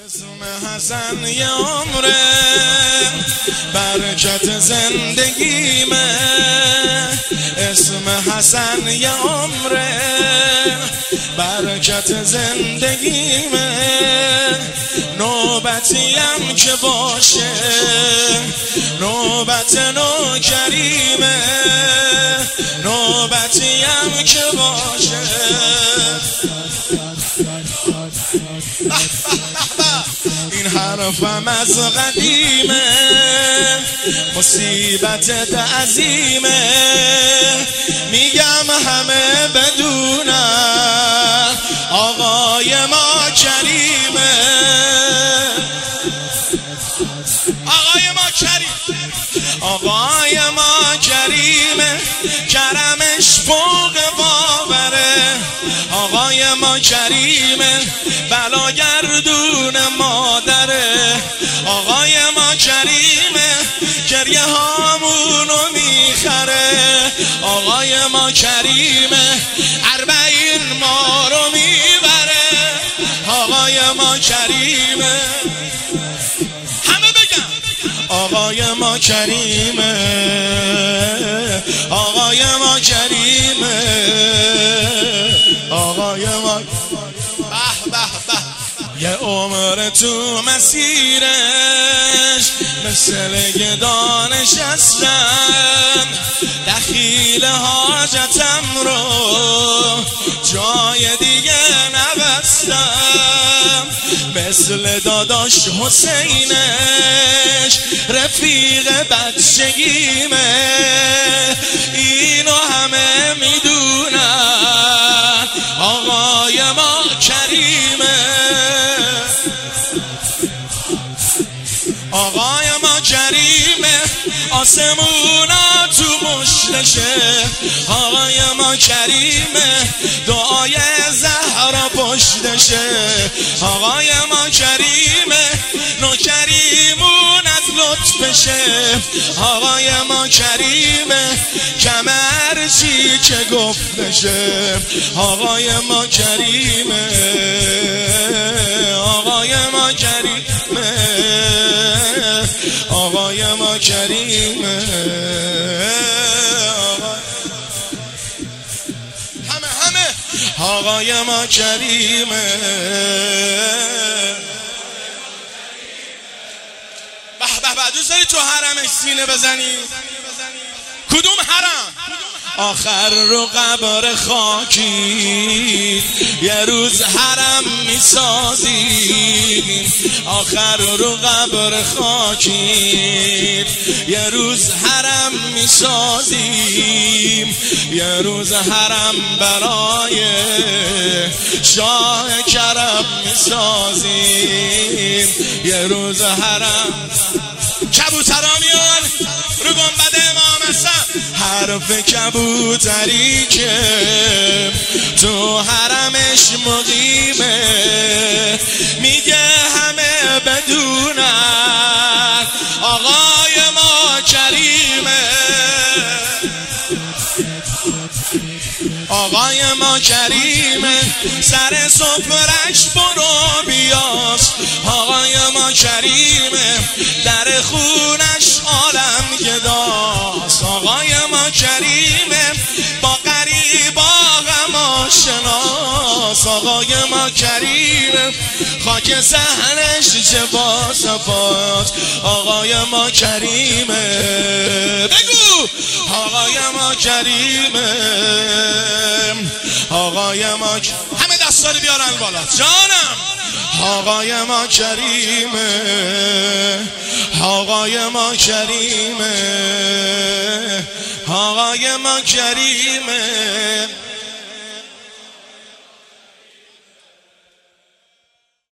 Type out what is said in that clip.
اسم حسن یه عمره، برکت زندگیمه. اسم حسن یه عمره، برکت زندگیمه. نوبتیم که باشه، نوبت نوکریمه. نوبتیم که باشه. این حرفم از قدیمه، مصیبتت عظیمه. میگم همه بدونن آقای ما کریمه. آقای ما کریم، آقای ما کریمه. کرمش فوق باوره. آقای ما کریمه، بلاگردون مادره. آقای ما کریمه، گریه هامونو میخره. آقای ما کریمه، 40 ما رو میبره. آقای ما کریمه، همه بگم آقای ما کریمه. آقای ما کریمه، آقای ما. به به به، یه عمر تو مسیرش مثل گدا نشستم. دخیل حاجتم رو جای دیگه نبستم. مثل داداش حسینش رفیق بچگیمه. اینو همه میدونن آقای ما کریمه. آقای ما کریمه، آسمونا تو مشتشه. آقای ما کریمه، دعای زهرا پشتشه. آقای ما کریمه، نوکریمون از لطفشه. آقای ما کریمه، کمر چی که گفتشه. آقای ما کریمه، آقای ما کریمه، آقای ما کریمه. همه آقای ما کریمه. به به به، دوست داری تو حرمش سینه بزنی؟ کدوم حرم؟ آخر رو قبر خاکی یه روز حرم میسازیم. آخر رو قبر خاکی یه روز حرم میسازیم. یه روز حرم برای شاه کرم میسازیم. یه روز حرم. کبوترا میان رو گنبد امام حسن، حرف کبوتری که تو حرمش مقیمه. میگه همه بدونن آقای ما کریمه. آقای ما کریمه، سر سفرش برو بیاس. آقای ما کریمه، در خونش عالم گداست. آقای ما کریمه، با غریبا غم آشناس. آقای ما کریمه، خاک صحنش چه باصفاست. آقای ما کریمه، بگو آقای ما کریمه. آقای ما همه دستاری بیارن بالا جانم. آقای ما کریمه، آقای ما کریمه، آقای ما کریمه.